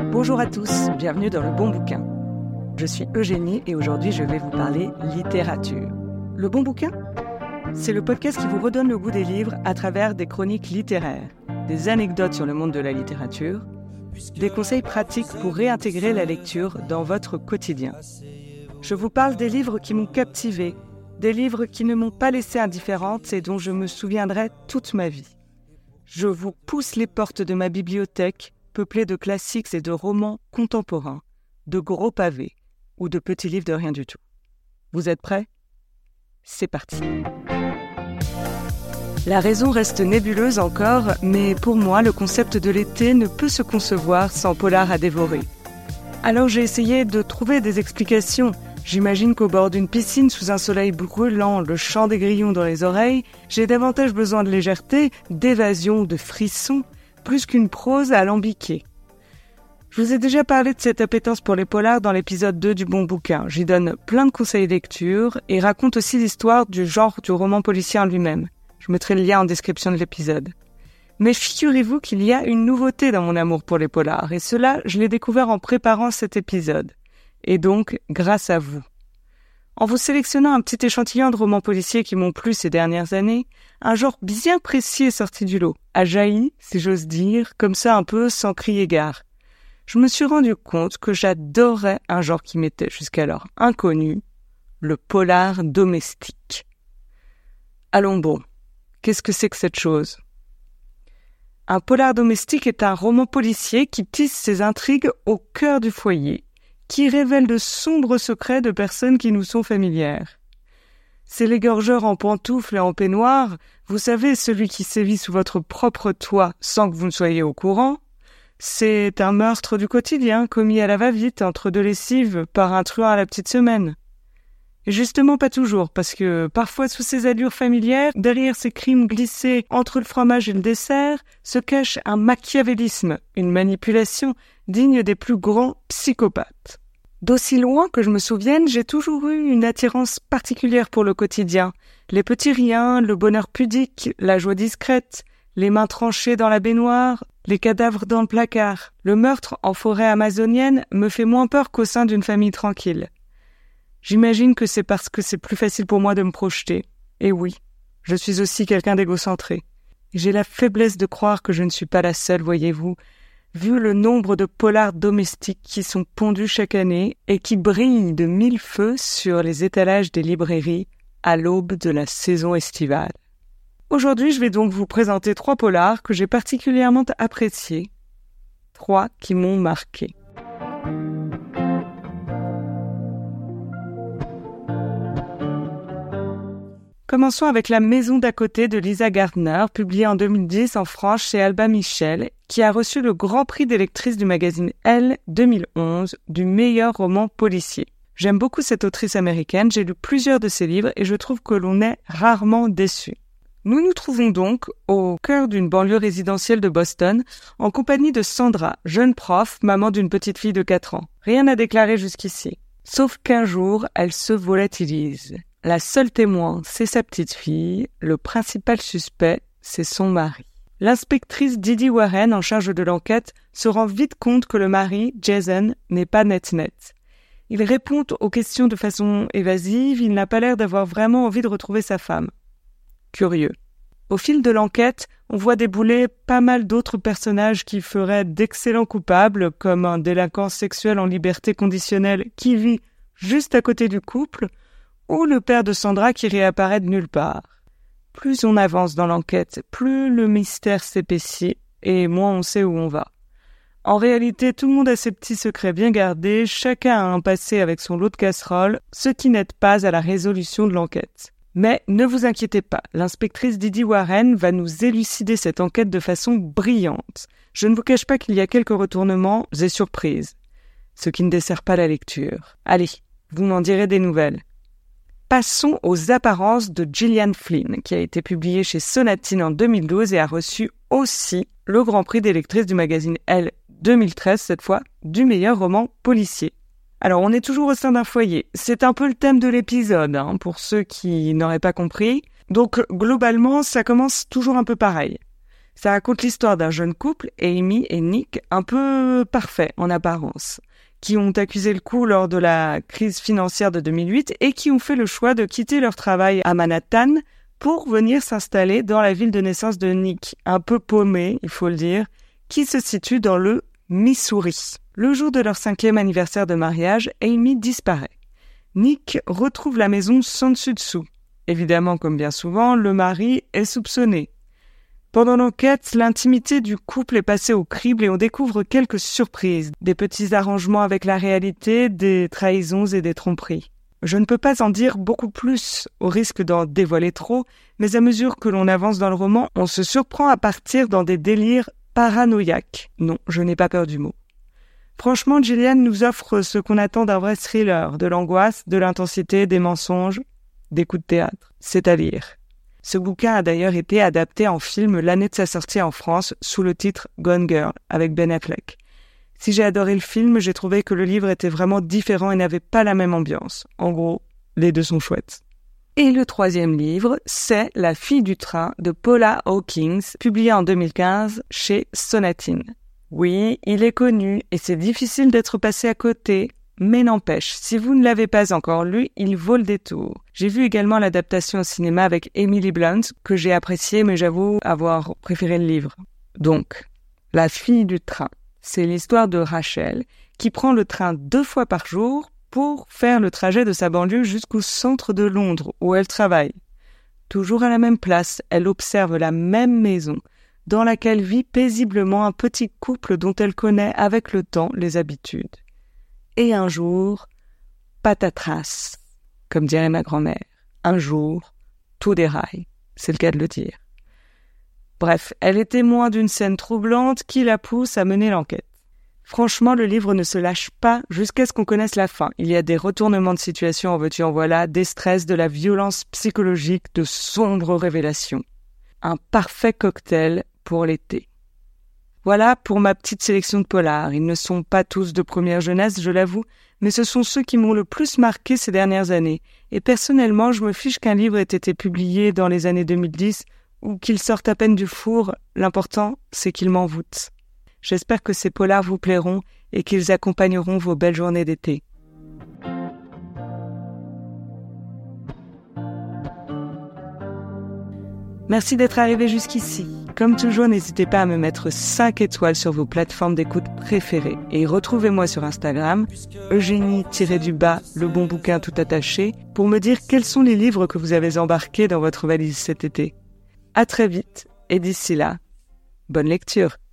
Bonjour à tous, bienvenue dans Le Bon Bouquin. Je suis Eugénie et aujourd'hui je vais vous parler littérature. Le Bon Bouquin, c'est le podcast qui vous redonne le goût des livres à travers des chroniques littéraires, des anecdotes sur le monde de la littérature, des conseils pratiques pour réintégrer la lecture dans votre quotidien. Je vous parle des livres qui m'ont captivée, des livres qui ne m'ont pas laissée indifférente et dont je me souviendrai toute ma vie. Je vous pousse les portes de ma bibliothèque, peuplée de classiques et de romans contemporains, de gros pavés ou de petits livres de rien du tout. Vous êtes prêts ? C'est parti. La raison reste nébuleuse encore, mais pour moi, le concept de l'été ne peut se concevoir sans polar à dévorer. Alors j'ai essayé de trouver des explications. J'imagine qu'au bord d'une piscine, sous un soleil brûlant, le chant des grillons dans les oreilles, j'ai davantage besoin de légèreté, d'évasion, de frisson, plus qu'une prose alambiquée. Je vous ai déjà parlé de cette appétence pour les polars dans l'épisode 2 du Bon Bouquin. J'y donne plein de conseils lecture et raconte aussi l'histoire du genre du roman policier en lui-même. Je mettrai le lien en description de l'épisode. Mais figurez-vous qu'il y a une nouveauté dans mon amour pour les polars, et cela, je l'ai découvert en préparant cet épisode. Et donc, grâce à vous. En vous sélectionnant un petit échantillon de romans policiers qui m'ont plu ces dernières années, un genre bien précis est sorti du lot, a jailli, si j'ose dire, comme ça un peu sans crier gare. Je me suis rendu compte que j'adorais un genre qui m'était jusqu'alors inconnu, le polar domestique. Allons bon, qu'est-ce que c'est que cette chose ? Un polar domestique est un roman policier qui tisse ses intrigues au cœur du foyer, qui révèle de sombres secrets de personnes qui nous sont familières. C'est l'égorgeur en pantoufles et en peignoir, vous savez, celui qui sévit sous votre propre toit sans que vous ne soyez au courant. C'est un meurtre du quotidien commis à la va-vite entre deux lessives par un truand à la petite semaine. Et justement pas toujours, parce que parfois sous ces allures familières, derrière ces crimes glissés entre le fromage et le dessert, se cache un machiavélisme, une manipulation digne des plus grands psychopathes. D'aussi loin que je me souvienne, j'ai toujours eu une attirance particulière pour le quotidien. Les petits riens, le bonheur pudique, la joie discrète, les mains tranchées dans la baignoire, les cadavres dans le placard. Le meurtre en forêt amazonienne me fait moins peur qu'au sein d'une famille tranquille. J'imagine que c'est parce que c'est plus facile pour moi de me projeter. Et oui, je suis aussi quelqu'un d'égocentré. J'ai la faiblesse de croire que je ne suis pas la seule, voyez-vous, vu le nombre de polars domestiques qui sont pondus chaque année et qui brillent de mille feux sur les étalages des librairies à l'aube de la saison estivale. Aujourd'hui, je vais donc vous présenter 3 polars que j'ai particulièrement appréciés, 3 qui m'ont marqué. Commençons avec La Maison d'à côté de Lisa Gardner, publiée en 2010 en France chez Albin Michel, qui a reçu le Grand Prix des lectrices du magazine Elle 2011 du meilleur roman policier. J'aime beaucoup cette autrice américaine, j'ai lu plusieurs de ses livres et je trouve que l'on est rarement déçu. Nous nous trouvons donc au cœur d'une banlieue résidentielle de Boston, en compagnie de Sandra, jeune prof, maman d'une petite fille de 4 ans. Rien à déclarer jusqu'ici. Sauf qu'un jour, elle se volatilise. La seule témoin, c'est sa petite fille. Le principal suspect, c'est son mari. L'inspectrice Didi Warren, en charge de l'enquête, se rend vite compte que le mari, Jason, n'est pas net-net. Il répond aux questions de façon évasive, il n'a pas l'air d'avoir vraiment envie de retrouver sa femme. Curieux. Au fil de l'enquête, on voit débouler pas mal d'autres personnages qui feraient d'excellents coupables, comme un délinquant sexuel en liberté conditionnelle qui vit juste à côté du couple, ou le père de Sandra qui réapparaît de nulle part. Plus on avance dans l'enquête, plus le mystère s'épaissit et moins on sait où on va. En réalité, tout le monde a ses petits secrets bien gardés, chacun a un passé avec son lot de casseroles, ce qui n'aide pas à la résolution de l'enquête. Mais ne vous inquiétez pas, l'inspectrice Didi Warren va nous élucider cette enquête de façon brillante. Je ne vous cache pas qu'il y a quelques retournements et surprises, ce qui ne dessert pas la lecture. Allez, vous m'en direz des nouvelles. Passons aux apparences de Gillian Flynn, qui a été publiée chez Sonatine en 2012 et a reçu aussi le Grand Prix des lectrices du magazine Elle 2013, cette fois, du meilleur roman policier. Alors, on est toujours au sein d'un foyer. C'est un peu le thème de l'épisode, pour ceux qui n'auraient pas compris. Donc, globalement, ça commence toujours un peu pareil. Ça raconte l'histoire d'un jeune couple, Amy et Nick, un peu parfaits en apparence, qui ont accusé le coup lors de la crise financière de 2008 et qui ont fait le choix de quitter leur travail à Manhattan pour venir s'installer dans la ville de naissance de Nick, un peu paumé, il faut le dire, qui se situe dans le Missouri. Le jour de leur 5e anniversaire de mariage, Amy disparaît. Nick retrouve la maison sans dessus-dessous. Évidemment, comme bien souvent, le mari est soupçonné. Pendant l'enquête, l'intimité du couple est passée au crible et on découvre quelques surprises, des petits arrangements avec la réalité, des trahisons et des tromperies. Je ne peux pas en dire beaucoup plus, au risque d'en dévoiler trop, mais à mesure que l'on avance dans le roman, on se surprend à partir dans des délires paranoïaques. Non, je n'ai pas peur du mot. Franchement, Gillian nous offre ce qu'on attend d'un vrai thriller, de l'angoisse, de l'intensité, des mensonges, des coups de théâtre. C'est à lire. Ce bouquin a d'ailleurs été adapté en film l'année de sa sortie en France sous le titre Gone Girl avec Ben Affleck. Si j'ai adoré le film, j'ai trouvé que le livre était vraiment différent et n'avait pas la même ambiance. En gros, les deux sont chouettes. Et le 3e livre, c'est La fille du train de Paula Hawkins, publié en 2015 chez Sonatine. Oui, il est connu et c'est difficile d'être passé à côté. Mais n'empêche, si vous ne l'avez pas encore lu, il vaut le détour. J'ai vu également l'adaptation au cinéma avec Emily Blunt, que j'ai appréciée, mais j'avoue avoir préféré le livre. Donc, La fille du train, c'est l'histoire de Rachel, qui prend le train 2 fois par jour pour faire le trajet de sa banlieue jusqu'au centre de Londres, où elle travaille. Toujours à la même place, elle observe la même maison, dans laquelle vit paisiblement un petit couple dont elle connaît avec le temps les habitudes. Et un jour, patatras, comme dirait ma grand-mère. Un jour, tout déraille, c'est le cas de le dire. Bref, elle est témoin d'une scène troublante qui la pousse à mener l'enquête. Franchement, le livre ne se lâche pas jusqu'à ce qu'on connaisse la fin. Il y a des retournements de situation en veux-tu en voilà, des stress, de la violence psychologique, de sombres révélations. Un parfait cocktail pour l'été. Voilà pour ma petite sélection de polars. Ils ne sont pas tous de première jeunesse, je l'avoue, mais ce sont ceux qui m'ont le plus marqué ces dernières années. Et personnellement, je me fiche qu'un livre ait été publié dans les années 2010 ou qu'il sorte à peine du four. L'important, c'est qu'il m'envoûte. J'espère que ces polars vous plairont et qu'ils accompagneront vos belles journées d'été. Merci d'être arrivé jusqu'ici. Comme toujours, n'hésitez pas à me mettre 5 étoiles sur vos plateformes d'écoute préférées. Et retrouvez-moi sur Instagram, Eugénie-le bon bouquin tout attaché, pour me dire quels sont les livres que vous avez embarqués dans votre valise cet été. À très vite, et d'ici là, bonne lecture.